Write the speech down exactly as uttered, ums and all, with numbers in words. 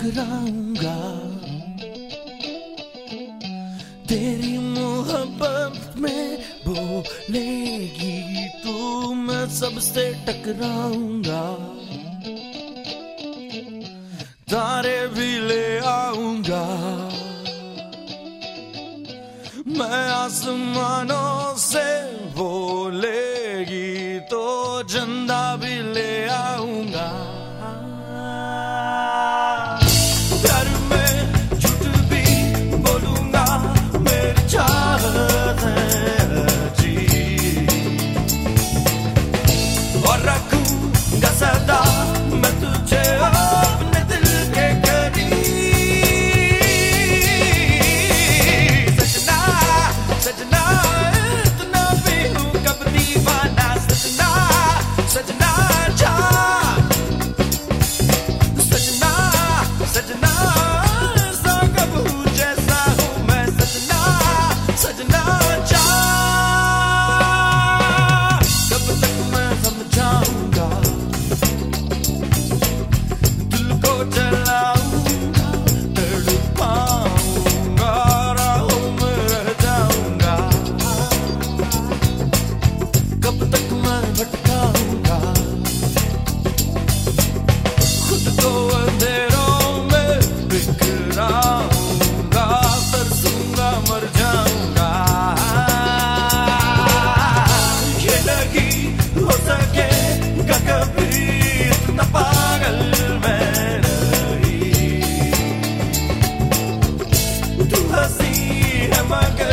टकराऊंगा। तेरी मोहब्बत में बोलेगी तू, मैं सबसे टकराऊंगा। तारे भी ले आऊंगा मैं आसमानों से, बोलेगी तो झंडा भी ले आऊंगा। प्यार में झूठ भी बोलूंगा, मेरी चाहत है जी, और रखूंगा सदा मैं तुझे अपने दिल के करीब। सजना सजना इतना भी हूँ कब दीवाना, सजना सजना जा, सजना सजना ऐसा कब हूँ जैसा हूँ मैं, सजना सजना जा। कब तक मैं समझाऊंगा, दिल को जलाऊंगा, तड़पाऊंगा, राहों में रह जाऊंगा। कब तक मैं भटकाऊंगा, खुद को अंधेरों में बिखराऊंगा, तरसूंगा, मर जाऊंगा। ये नहीं हो सकेगा कभी इतना पागल मैं नहीं, तू हंसी है मगर